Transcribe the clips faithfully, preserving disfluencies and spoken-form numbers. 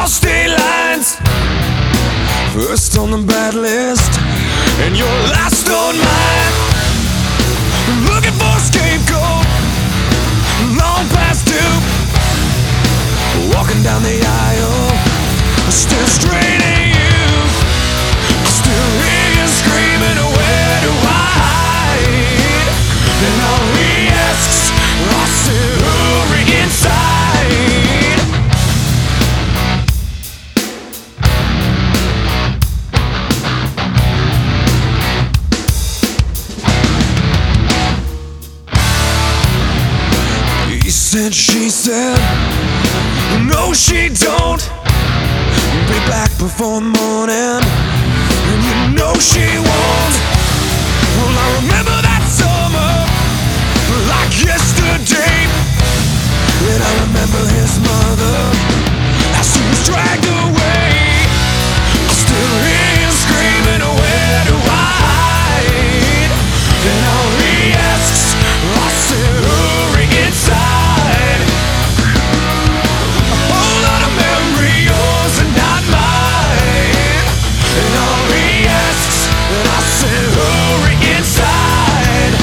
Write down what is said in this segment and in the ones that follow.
cross state lines, first on the bad list, and you're last on mine. Looking for a scapegoat, long past due. Walking down the aisle, still straight at you. Still hear you screaming, where do I hide? And all he asks, are still inside. He said, she said, no she don't. Be back before morning, and you know she won't. Well, I remember that summer like yesterday, and I remember his mother as she was dragged away. I still hear him screaming, where do I hide? And all he asks, I still hurry inside. A whole lot of memory, yours and not mine. And all he asks, and I still hurry inside.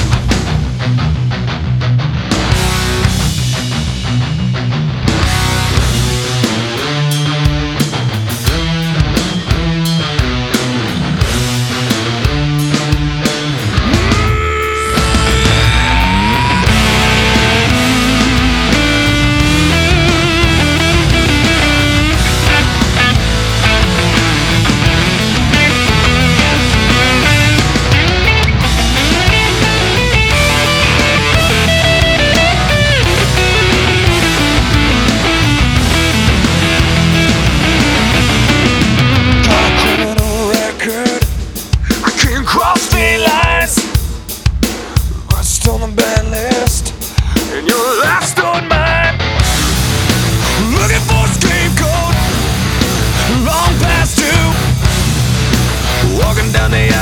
On the bad list, and you're last on mine. Looking for a scapegoat, long past due. Walking down the